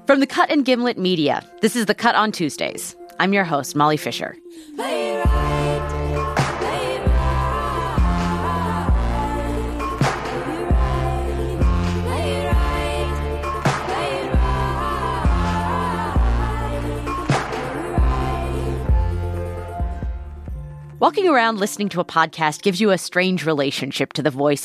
From the Cut and Gimlet Media, this is The Cut on Tuesdays. I'm your host, Molly Fisher. Walking around listening to a podcast gives you a strange relationship to the voice